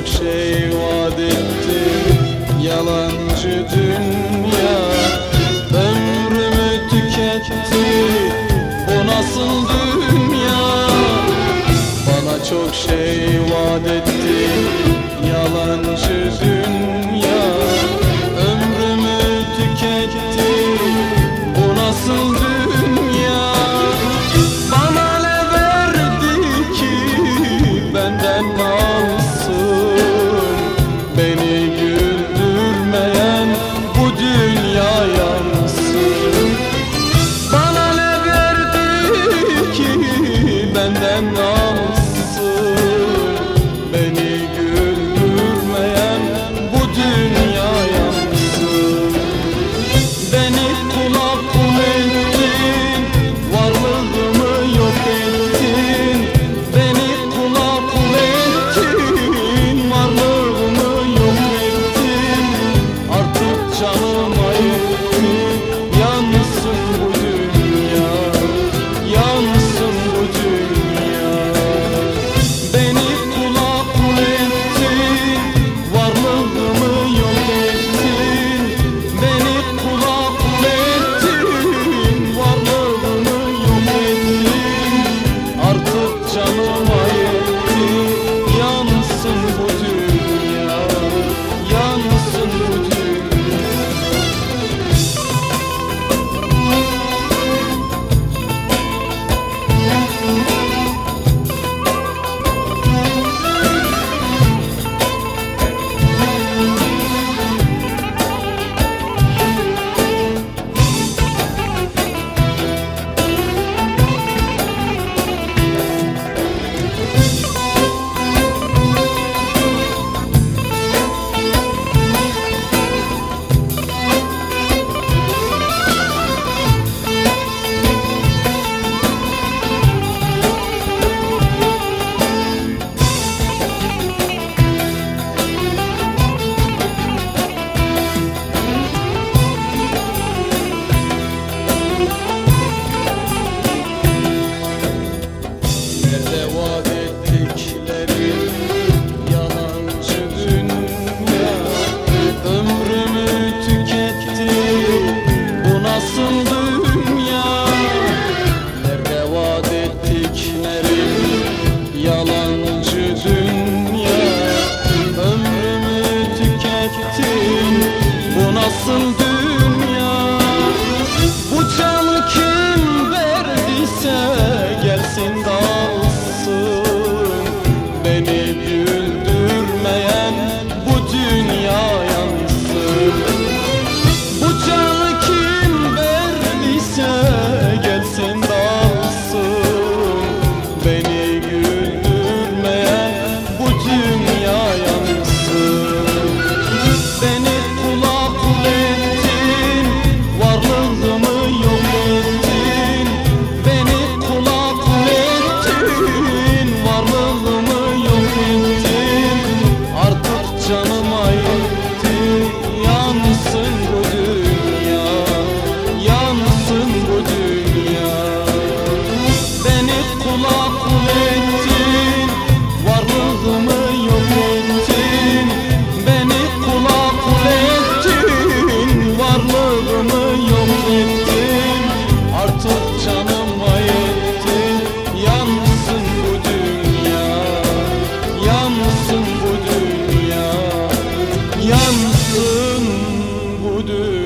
çok şey vaat ettin, yalancı dünya. Ömrümü tüketti bu nasıl dünya? Bana çok şey vaat ettin, yalancı dünya. Ömrümü tüketti bu nasıl dünya? Bana ne verdi ki benden alsın? Beni güldürmeyen bu dünya yansın. Bana ne verdi ki benden alsın? Beni güldürmeyen bu dünya yansın. Beni kula kul ettin, varlığımı yok ettin. Beni kula kul ettin, varlığımı yok ettin. Artık canıma yettin, yansın bu dünya, yansın bu dünya. Beni kula kul ettin, varlığımı yok ettin. Beni kula kul ettin, varlığımı yok ettin. Artık canıma yettin, yansın bu dünya, yansın bu dünya. Nerede vaat ettiklerin, yalancı dünya. Ömrümü tüketti bu nasıl dünya? Nerede vaat ettiklerin, yalancı dünya. Ömrümü tüketti bu nasıl dünya? Bu canı kim verdiyse gelsin de alsın. Beni güldürmeyen bu dünya yansın. Bu canı kim verdiyse gelsin de alsın. Beni güldürmeyen bu dünya yansın. Beni kula kul ettin, varlığımı yok ettin. Beni kula kul ettin, varlığımı yok ettin. Artık canıma yetti, yansın bu dünya, yansın bu dünya. Beni kula kul ettin, varlığımı yok ettin. Beni kula kul ettin, varlığımı yok ettin. Artık canıma yetti, yansın bu dünya, yansın bu dünya, yansın bu dünya.